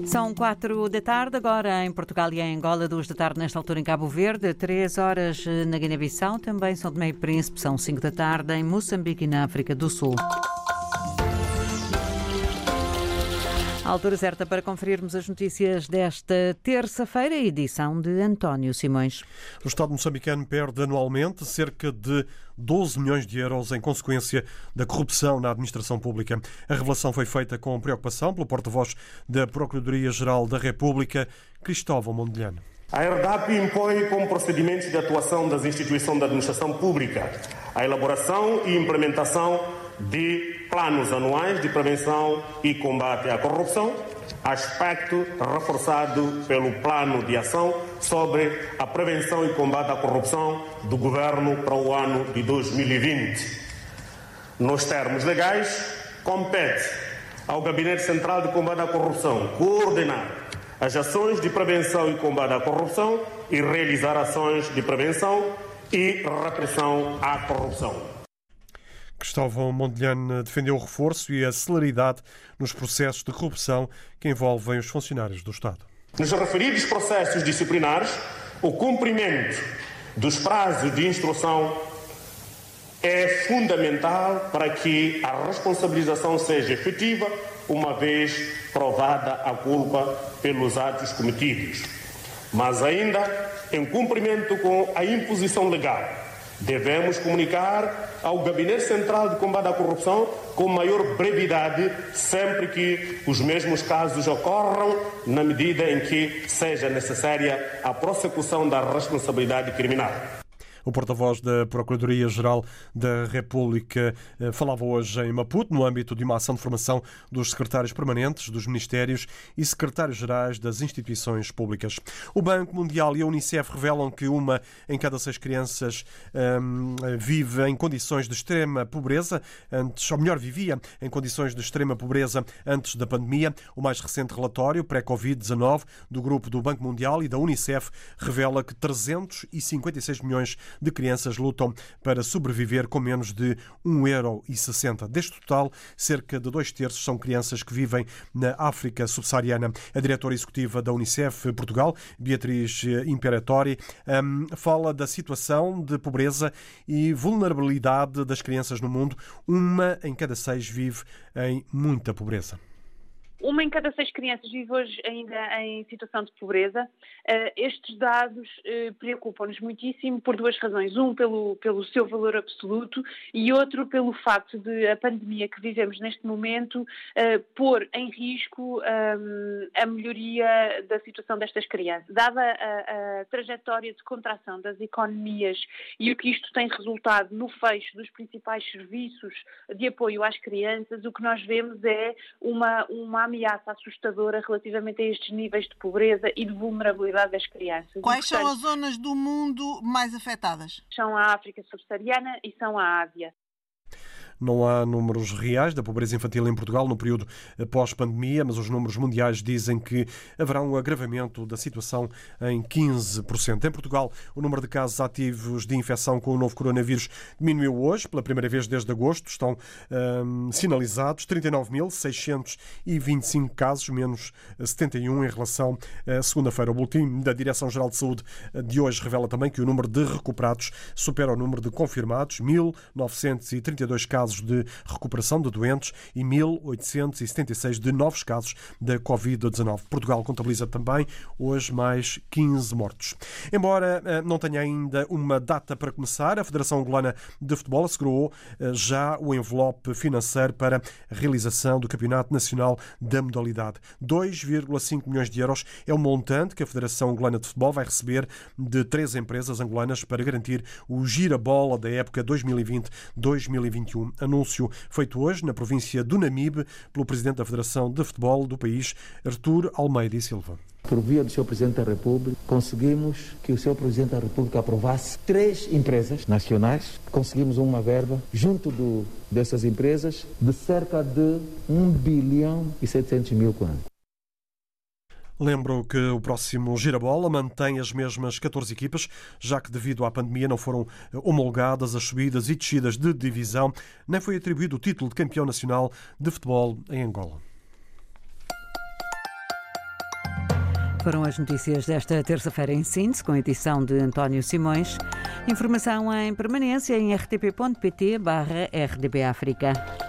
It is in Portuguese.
São 4 da tarde, agora em Portugal e em Angola, 2 da tarde nesta altura em Cabo Verde, 3 horas na Guiné-Bissau, também São Tomé e Príncipe, são 5 da tarde em Moçambique e na África do Sul. A altura certa para conferirmos as notícias desta terça-feira, edição de António Simões. O Estado moçambicano perde anualmente cerca de 12 milhões de euros em consequência da corrupção na administração pública. A revelação foi feita com preocupação pelo porta-voz da Procuradoria-Geral da República, Cristóvão Mondlane. A RDAP impõe como procedimentos de atuação das instituições da administração pública a elaboração e implementação de planos anuais de prevenção e combate à corrupção, aspecto reforçado pelo Plano de Ação sobre a Prevenção e Combate à Corrupção do Governo para o ano de 2020. Nos termos legais, compete ao Gabinete Central de Combate à Corrupção coordenar as ações de prevenção e combate à corrupção e realizar ações de prevenção e repressão à corrupção. Cristóvão Mondlane defendeu o reforço e a celeridade nos processos de corrupção que envolvem os funcionários do Estado. Nos referidos processos disciplinares, o cumprimento dos prazos de instrução é fundamental para que a responsabilização seja efetiva, uma vez provada a culpa pelos atos cometidos. Mas ainda, em cumprimento com a imposição legal, devemos comunicar ao Gabinete Central de Combate à Corrupção com maior brevidade sempre que os mesmos casos ocorram, na medida em que seja necessária a prossecução da responsabilidade criminal. O porta-voz da Procuradoria-Geral da República falava hoje em Maputo, no âmbito de uma ação de formação dos secretários permanentes dos ministérios e secretários-gerais das instituições públicas. O Banco Mundial e a Unicef revelam que 1 em cada 6 crianças vive em condições de extrema pobreza, vivia em condições de extrema pobreza antes da pandemia. O mais recente relatório pré-Covid-19 do Grupo do Banco Mundial e da Unicef revela que 356 milhões de crianças lutam para sobreviver com menos de €1,60. Deste total, cerca de 2/3 são crianças que vivem na África subsaariana. A diretora executiva da Unicef Portugal, Beatriz Imperatori, fala da situação de pobreza e vulnerabilidade das crianças no mundo. 1 em cada 6 vive em muita pobreza. 1 em cada 6 crianças vive hoje ainda em situação de pobreza. Estes dados preocupam-nos muitíssimo por 2 razões. Pelo seu valor absoluto e outro pelo facto de a pandemia que vivemos neste momento pôr em risco a melhoria da situação destas crianças. Dada a trajetória de contração das economias e o que isto tem resultado no fecho dos principais serviços de apoio às crianças, o que nós vemos é uma ameaça assustadora relativamente a estes níveis de pobreza e de vulnerabilidade das crianças. Quais são as zonas do mundo mais afetadas? São a África subsaariana e são a Ásia. Não há números reais da pobreza infantil em Portugal no período pós-pandemia, mas os números mundiais dizem que haverá um agravamento da situação em 15%. Em Portugal, o número de casos ativos de infecção com o novo coronavírus diminuiu hoje, pela primeira vez desde agosto. Estão sinalizados 39.625 casos, menos 71 em relação à segunda-feira. O boletim da Direção-Geral de Saúde de hoje revela também que o número de recuperados supera o número de confirmados, 1.932 casos de recuperação de doentes e 1.876 de novos casos da Covid-19. Portugal contabiliza também hoje mais 15 mortos. Embora não tenha ainda uma data para começar, a Federação Angolana de Futebol assegurou já o envelope financeiro para a realização do Campeonato Nacional da modalidade. 2,5 milhões de euros é o montante que a Federação Angolana de Futebol vai receber de 3 empresas angolanas para garantir o gira-bola da época 2020-2021. Anúncio feito hoje na província do Namibe pelo Presidente da Federação de Futebol do país, Artur Almeida e Silva. Por via do Sr. Presidente da República, conseguimos que o Sr. Presidente da República aprovasse 3 empresas nacionais. Conseguimos uma verba junto dessas empresas de cerca de 1,7 bilhão por ano. Lembro que o próximo Girabola mantém as mesmas 14 equipas, já que devido à pandemia não foram homologadas as subidas e descidas de divisão, nem foi atribuído o título de campeão nacional de futebol em Angola. Foram as notícias desta terça-feira em síntese, com a edição de António Simões. Informação em permanência em rtp.pt/RDP África.